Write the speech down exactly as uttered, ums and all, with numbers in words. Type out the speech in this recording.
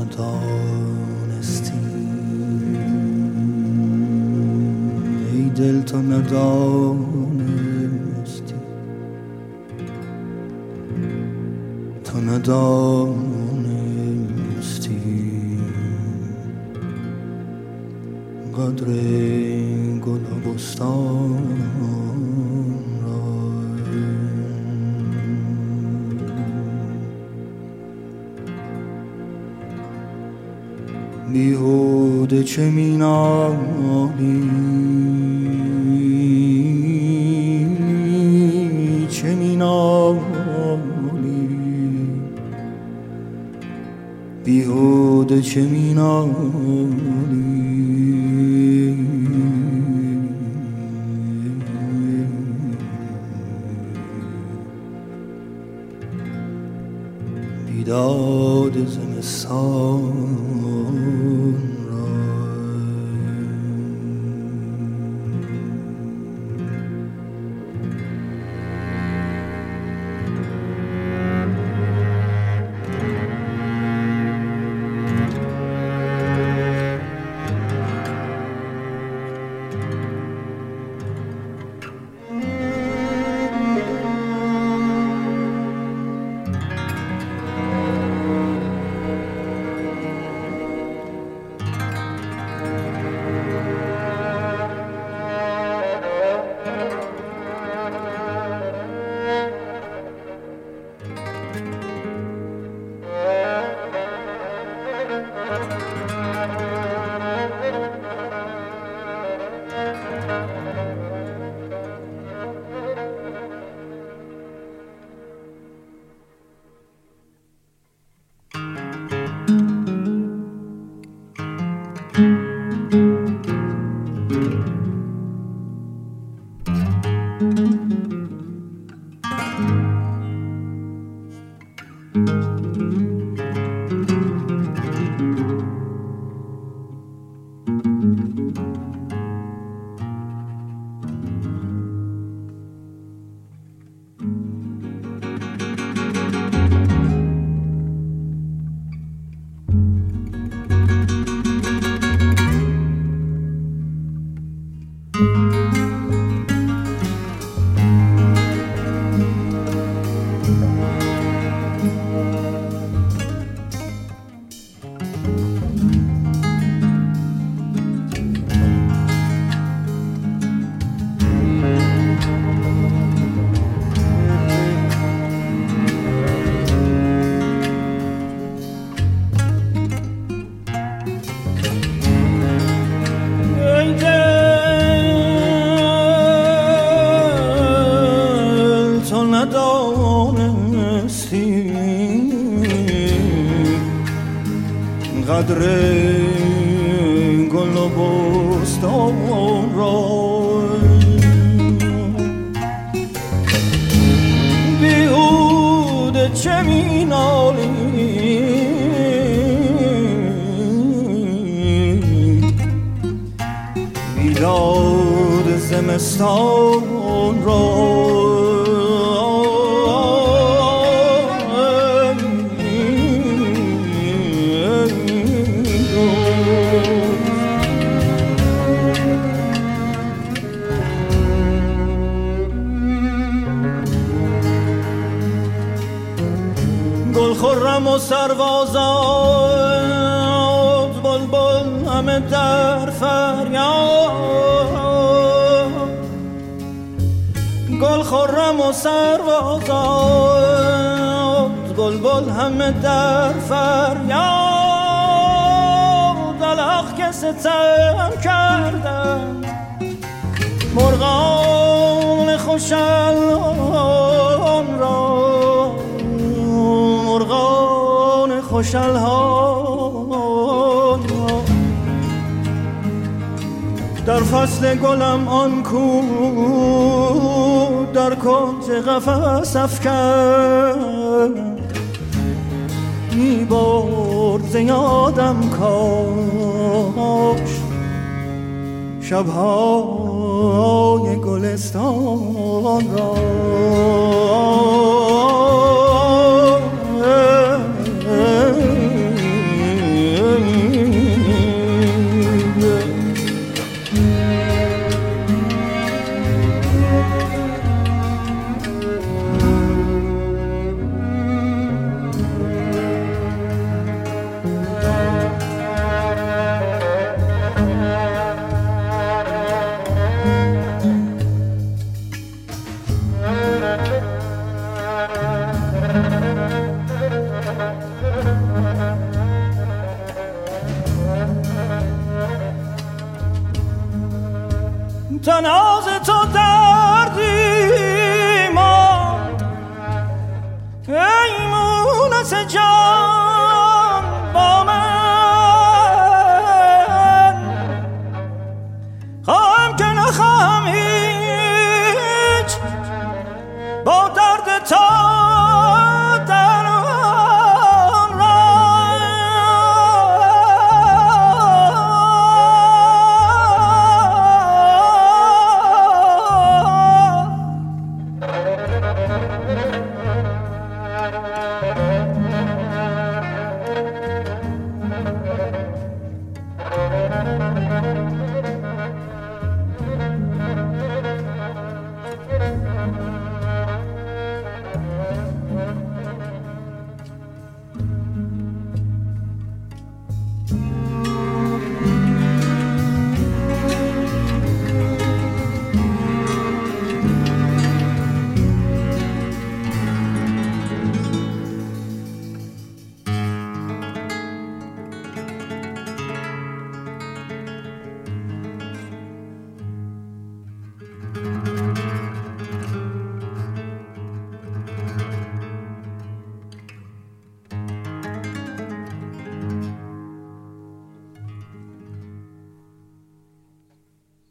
ندانستی، ای دل تو ندانستی، تو ندانستی قدر گل و بستان را. بیهوده چه می نالی، چه می نالی، بیهوده چه می نالی، بیداد زمستان را. قدر گل و بستان را. بیهوده چه می نالی، بیداد زمستان را. گل خرم و سروازاد، بلبل همه در فریاد. گل خرم و سروازاد، بلبل همه در فریاد. الحق که ستم کردم مرغان خوشالان را، مرغان خوشالان را. در فصل گلم آن کو در کنج قفس افکند، می برد ز یادم کاش شبهای گلستان را.